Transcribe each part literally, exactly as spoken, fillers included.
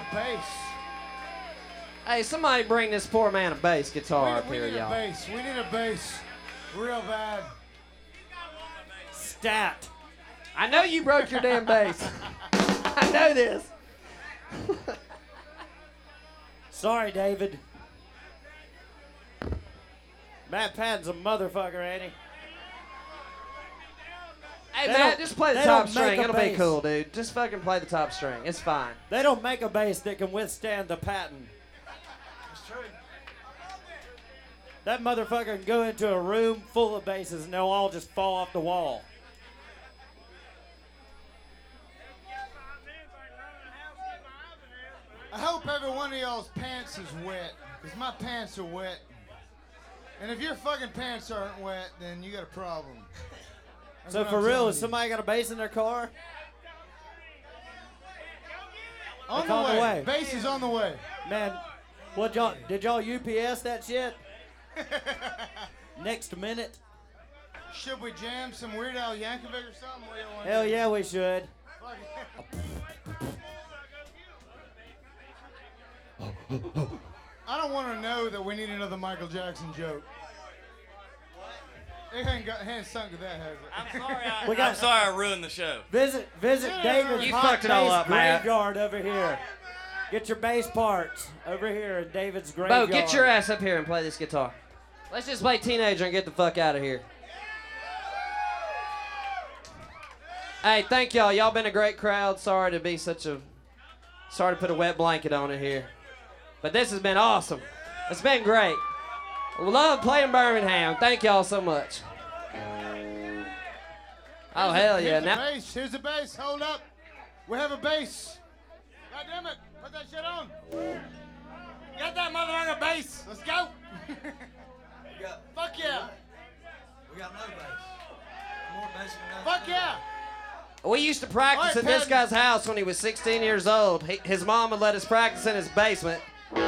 a bass. Hey, somebody bring this poor man a bass guitar We, up we here, need a y'all. bass. We need a bass. Real bad. Stat. I know you broke your damn bass. I know this. Sorry, David. Matt Patton's a motherfucker, ain't he? Hey, They Matt, don't- just play the they top don't make string. a It'll be bass. cool, dude. Just fucking play the top string. It's fine. They don't make a bass that can withstand the Patton. That's true. That motherfucker can go into a room full of basses and they'll all just fall off the wall. I hope every one of y'all's pants is wet, because my pants are wet. And if your fucking pants aren't wet, then you got a problem. That's So what for I'm real, telling has you. somebody got a bass in their car? On It's the, on way. the way. Bass is on the way. Man, what y'all did y'all U P S that shit? Next minute? Should we jam some Weird Al Yankovic or something? What do you want to Hell do? yeah, we should. Fuck it. I don't want to know that we need another Michael Jackson joke. It ain't got ain't sunk to that, has it? I'm sorry. I, We got- I'm sorry I ruined the show. Visit visit Yeah, David's you hot fucked it all bass up, Matt. graveyard over here. Get your bass parts over here in David's graveyard. Bo, get your ass up here and play this guitar. Let's just play Teenager and get the fuck out of here. Hey, thank y'all. Y'all been a great crowd. Sorry to be such a... Sorry to put a wet blanket on it here. But this has been awesome. It's been great. Love playing Birmingham. Thank y'all so much. Oh, hell yeah. Here's the Now, bass. Here's the bass. Hold up. We have a bass. God damn it. Put that shit on. Get that motherfucker bass. Let's go. Fuck yeah. We got no bass. More bass than nothing. Fuck yeah. we used to practice All right, at this Patton. guy's house when he was sixteen years old. He, his mom would let us practice in his basement.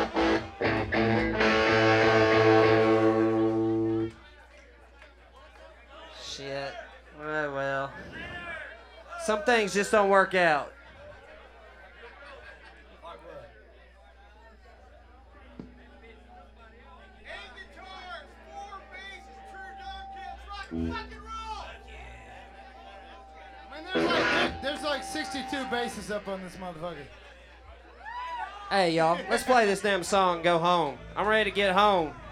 Shit. Oh, well. Some things just don't work out. Eight guitars, four basses, true dog kits, rock and fucking roll. Man, there's like, there's like sixty-two basses up on this motherfucker. Hey, y'all. Let's play this damn song and go home. I'm ready to get home.